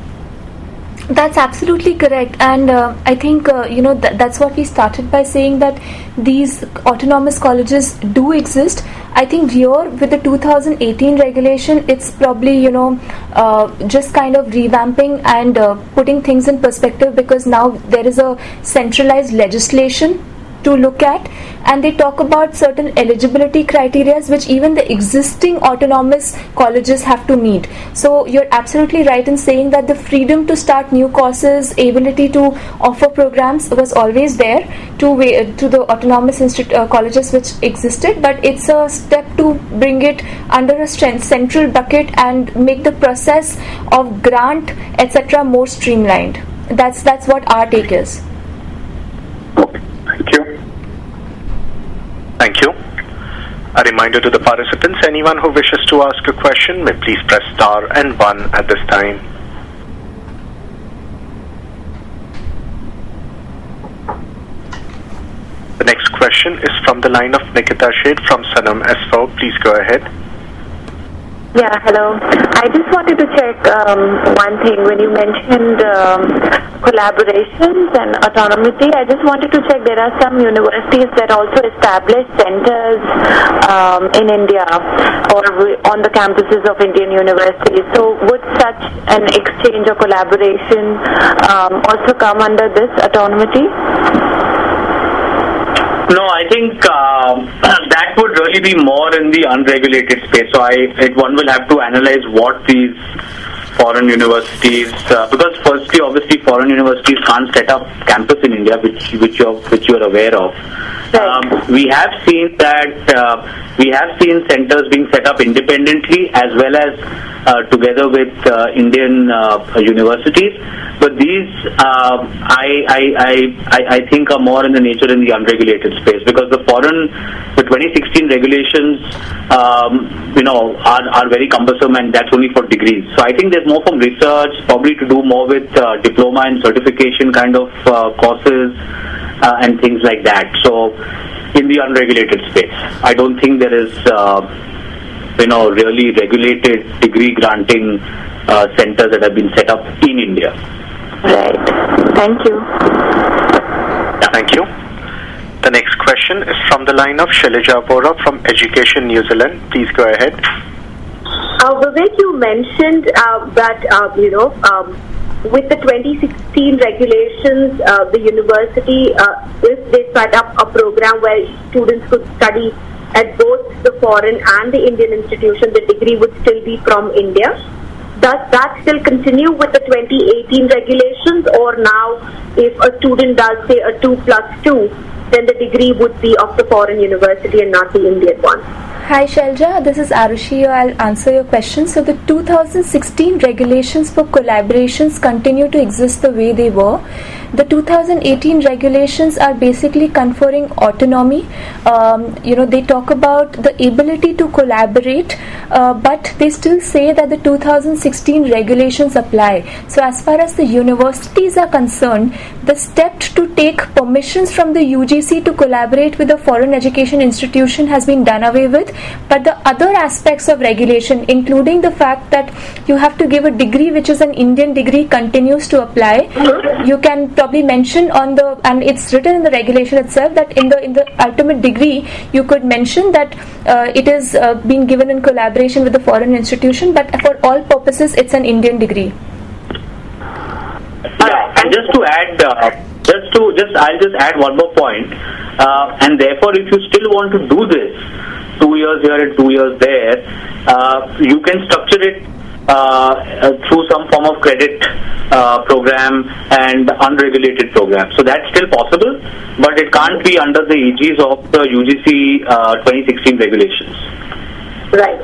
That's absolutely correct, and I think that's what we started by saying, that these autonomous colleges do exist. I think here with the 2018 regulation, it's probably just kind of revamping and putting things in perspective, because now there is a centralized legislation to look at, and they talk about certain eligibility criteria which even the existing autonomous colleges have to meet. So you're absolutely right in saying that the freedom to start new courses, ability to offer programs was always there to the autonomous colleges which existed, but it's a step to bring it under a central bucket and make the process of grant etc. more streamlined. That's what our take is. Thank you. Thank you. A reminder to the participants, anyone who wishes to ask a question may please press star and 1 at this time. The next question is from the line of Nikita Sheth from Sanam Esco. Please go ahead. Yeah, hello. I just wanted to check one thing. When you mentioned collaborations and autonomy, I just wanted to check there are some universities that also establish centers in India or on the campuses of Indian universities. So would such an exchange or collaboration also come under this autonomy? No, I think that would really be more in the unregulated space. So one will have to analyze what these foreign universities, because firstly, obviously, foreign universities can't set up campus in India, which you're aware of. We have seen centers being set up independently as well as together with Indian universities. But these, I think, are more in the nature in the unregulated space, because the 2016 regulations, are very cumbersome, and that's only for degrees. So I think there's more from research, probably to do more with diploma and certification kind of courses and things like that. So in the unregulated space, I don't think there is, really regulated degree granting centers that have been set up in India. Right. Thank you. Thank you. The next question is from the line of Shailaja Bora from Education New Zealand. Please go ahead. Vivek, you mentioned that, with the 2016 regulations, the university, if they set up a program where students could study at both the foreign and the Indian institution, the degree would still be from India. Does that still continue with the 2018 regulations, or now if a student does say a 2+2, then the degree would be of the foreign university and not the Indian one? Hi Shailja, this is Arushi. I'll answer your question. So the 2016 regulations for collaborations continue to exist the way they were. The 2018 regulations are basically conferring autonomy. They talk about the ability to collaborate, but they still say that the 2016 regulations apply. So as far as the universities are concerned, the step to take permissions from the UGC to collaborate with a foreign education institution has been done away with. But the other aspects of regulation, including the fact that you have to give a degree which is an Indian degree, continues to apply. You can probably mention and it's written in the regulation itself that in the ultimate degree you could mention that it is being given in collaboration with the foreign institution, but for all purposes it's an Indian degree. Yeah, and just to add, I'll just add one more point. And therefore, if you still want to do this, 2 years here and 2 years there, you can structure it through some form of credit program and unregulated program. So that's still possible, but it can't be under the aegis of the UGC 2016 regulations. Right.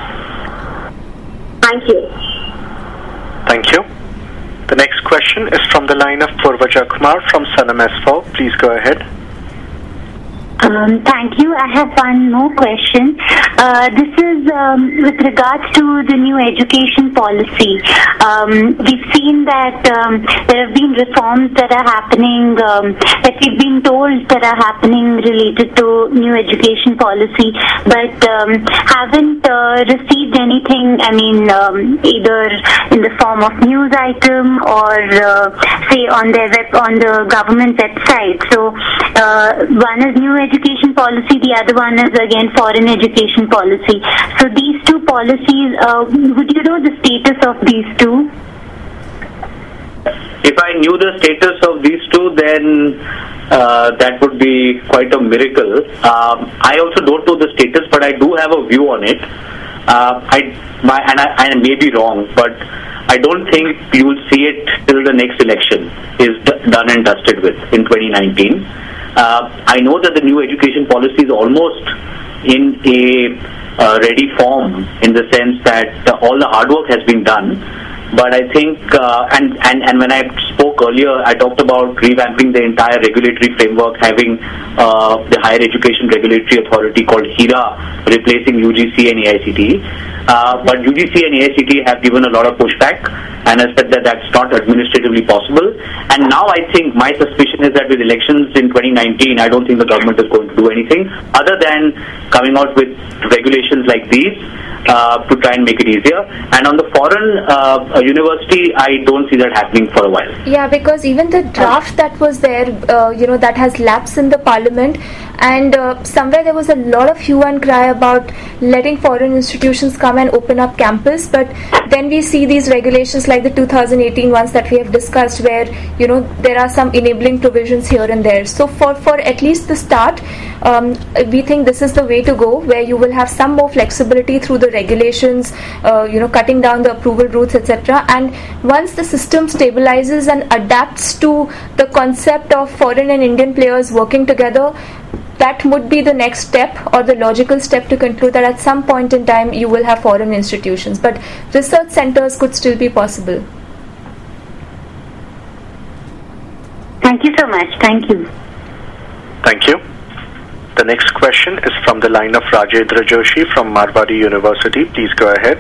Thank you. Thank you. The next question is from the line of Purvaja Kumar from Sanam S4. Please go ahead. Thank you. I have one more question. This is with regards to the new education policy. We've seen that there have been reforms that are happening, that we've been told that are happening related to new education policy, but haven't received anything, either in the form of news item or say on the government website. So one is new education policy, the other one is again foreign education policy. So these two policies, would you know the status of these two? If I knew the status of these two, then that would be quite a miracle. I also don't know the status, but I do have a view on it. I may be wrong, but I don't think you will see it till the next election is done and dusted with in 2019. I know that the new education policy is almost in a ready form, in the sense that all the hard work has been done. But I think, and when I spoke earlier, I talked about revamping the entire regulatory framework, having the Higher Education Regulatory Authority called HERA replacing UGC and AICTE. But UGC and AICTE have given a lot of pushback and has said that that's not administratively possible. And now I think my suspicion is that with elections in 2019, I don't think the government is going to do anything anything other than coming out with regulations like these to try and make it easier. And on the foreign university, I don't see that happening for a while. Yeah, because even the draft that was there, that has lapsed in the parliament, and somewhere there was a lot of hue and cry about letting foreign institutions come and open up campus, but then we see these regulations like the 2018 ones that we have discussed, where there are some enabling provisions here and there. So for at least the start, we think this is the way to go, where you will have some more flexibility through the regulations, cutting down the approval routes, etc. And once the system stabilizes and adapts to the concept of foreign and Indian players working together, that would be the next step, or the logical step, to conclude that at some point in time you will have foreign institutions, but research centers could still be possible. Thank you so much. Thank you. Thank you. The next question is from the line of Rajendra Joshi from Marwari University. Please go ahead.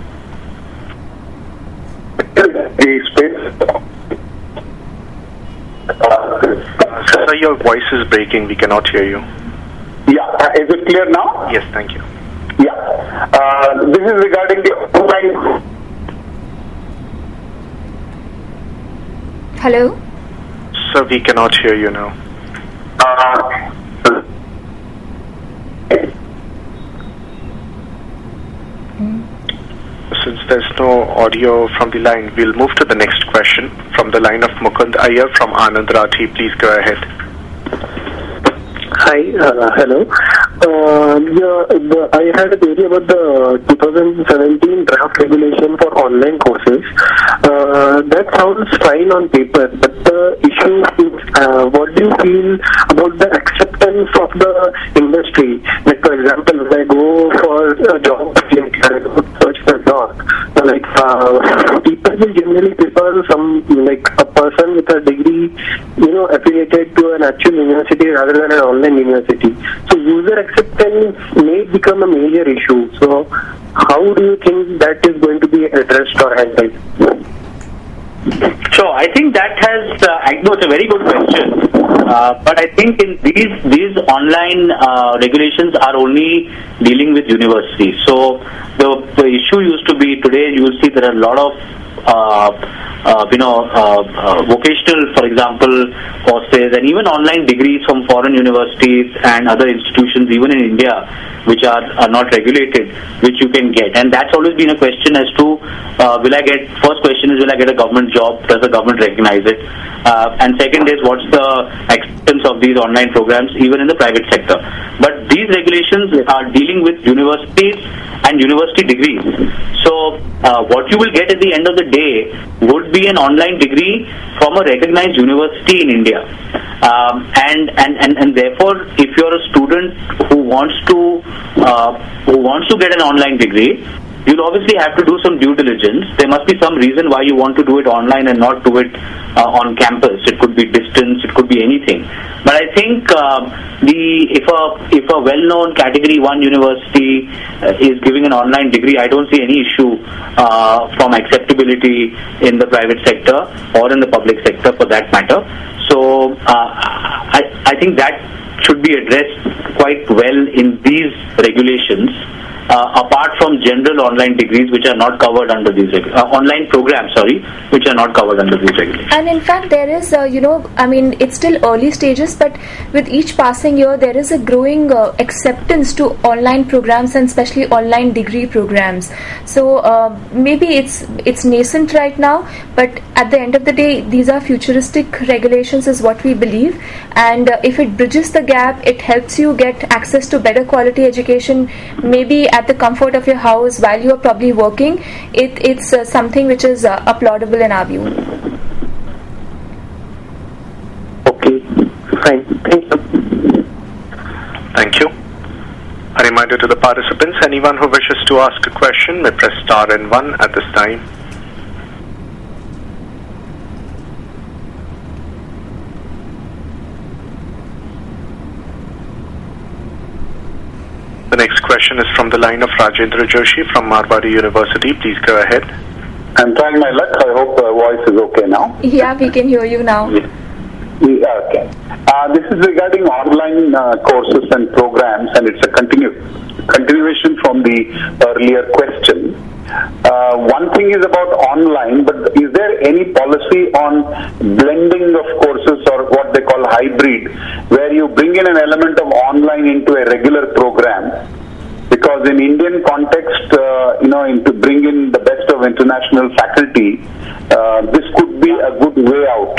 Sir, your voice is breaking. We cannot hear you. Yeah, is it clear now? Yes, thank you. Yeah. This is regarding the online. Hello? Sir, we cannot hear you now. Since there's no audio from the line, we'll move to the next question from the line of Mukund Iyer from Anand Rathi. Please go ahead. Hi, hello. I had a query about the 2017 draft regulation for online courses. That sounds fine on paper, but the issue is, what do you feel about the acceptance of the industry? Like, for example, when I go for a job, I search for a job, people will generally prefer a person with a degree, affiliated to an actual university rather than an online university. So user acceptance may become a major issue. So how do you think that is going to be addressed or handled? So I think that has, it's a very good question. But I think in these online regulations are only dealing with universities. So the issue used to be, today you will see there are a lot of vocational, for example, courses, and even online degrees from foreign universities and other institutions, even in India, which are not regulated, which you can get. And that's always been a question as to, first question is, will I get a government job? Does the government recognize it? And second is, what's the acceptance of these online programs, even in the private sector? But these regulations are dealing with universities and university degrees. So what you will get at the end of the day would be an online degree from a recognized university in India. And therefore, if you're a student who wants to get an online degree, you'll obviously have to do some due diligence. There must be some reason why you want to do it online and not do it on campus. It could be distance, it could be anything. But I think if a well-known Category 1 university is giving an online degree, I don't see any issue from acceptability in the private sector or in the public sector, for that matter. So I think that should be addressed quite well in these regulations. Apart from general online degrees, which are not covered under these online programs, which are not covered under these regulations. And in fact, there is, it's still early stages, but with each passing year, there is a growing acceptance to online programs, and especially online degree programs. So maybe it's nascent right now, but at the end of the day, these are futuristic regulations, is what we believe. And if it bridges the gap, it helps you get access to better quality education, maybe at the comfort of your house while you are probably working. It's something which is applaudable in our view. Okay, fine. Thank you. Thank you. A reminder to the participants, anyone who wishes to ask a question may press star and 1 at this time. The next question is from the line of Rajendra Joshi from Marwari University. Please go ahead. I'm trying my luck. I hope the voice is okay now. Yeah, we can hear you now. Okay. This is regarding online courses and programs, and it's a continuation from the earlier question. One thing is about online, but is there any policy on blending of courses, or what they call hybrid, where you bring in an element of online into a regular program? Because in Indian context, to bring in the best of international faculty, this could be a good way out.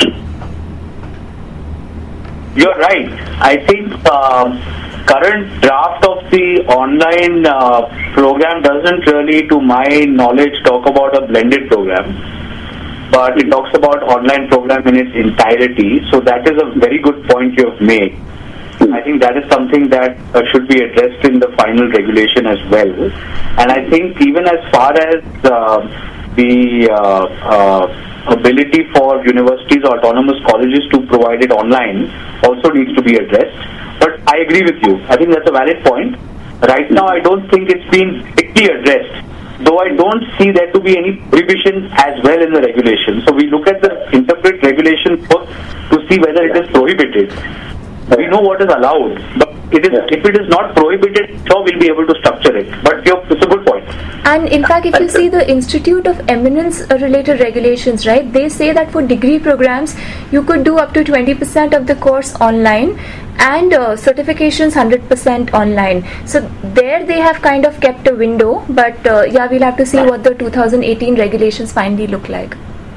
You're right. I think current draft of the online program doesn't really, to my knowledge, talk about a blended program, but it talks about online program in its entirety. So that is a very good point you have made. I think that is something that should be addressed in the final regulation as well. And I think even as far as the ability for universities or autonomous colleges to provide it online also needs to be addressed. But I agree with you. I think that's a valid point. Right now, I don't think it's been strictly addressed, though I don't see there to be any prohibition as well in the regulation. So we look at the interpret regulation first to see whether it is prohibited. We know what is allowed, but if it is not prohibited, sure we'll be able to structure it. But it's a good point. And in fact, if you see the Institute of Eminence related regulations, right, they say that for degree programs, you could do up to 20% of the course online, and certifications 100% online. So there they have kind of kept a window, but we'll have to see what the 2018 regulations finally look like.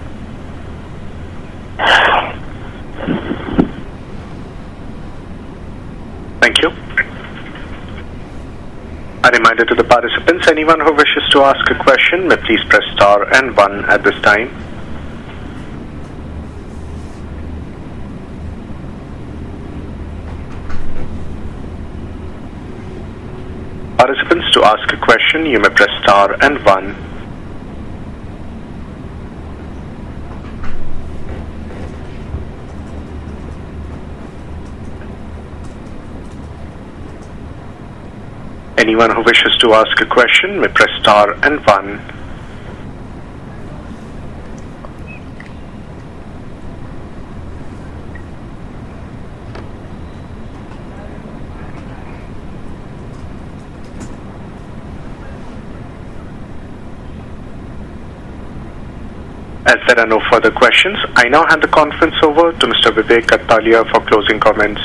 Thank you. A reminder to the participants, anyone who wishes to ask a question may please press star and 1 at this time. Participants, to ask a question, you may press star and 1. Anyone who wishes to ask a question may press star and 1. As there are no further questions, I now hand the conference over to Mr. Vivek Kataria for closing comments.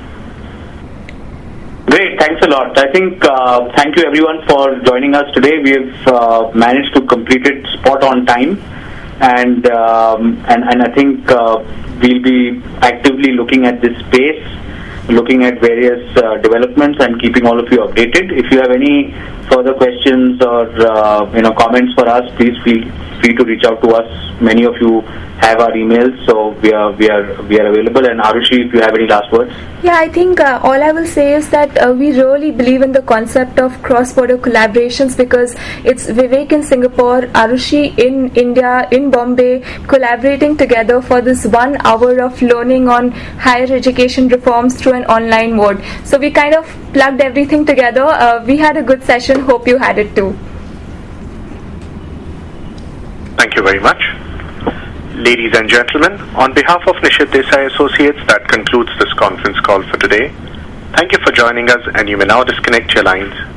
Great, thanks a lot. I think thank you everyone for joining us today. We've managed to complete it spot on time, and I think we'll be actively looking at this space, looking at various developments, and keeping all of you updated. If you have any further questions or comments for us, please feel free to reach out to us. Many of you have our emails, so we are available. And Arushi, if you have any last words. Yeah, I think all I will say is that we really believe in the concept of cross-border collaborations, because it's Vivek in Singapore, Arushi in India, in Bombay, collaborating together for this 1 hour of learning on higher education reforms through an online mode. So we kind of plugged everything together. We had a good session. Hope you had it too. Thank you very much. Ladies and gentlemen, on behalf of Nishit Desai Associates, that concludes this conference call for today. Thank you for joining us, and you may now disconnect your lines.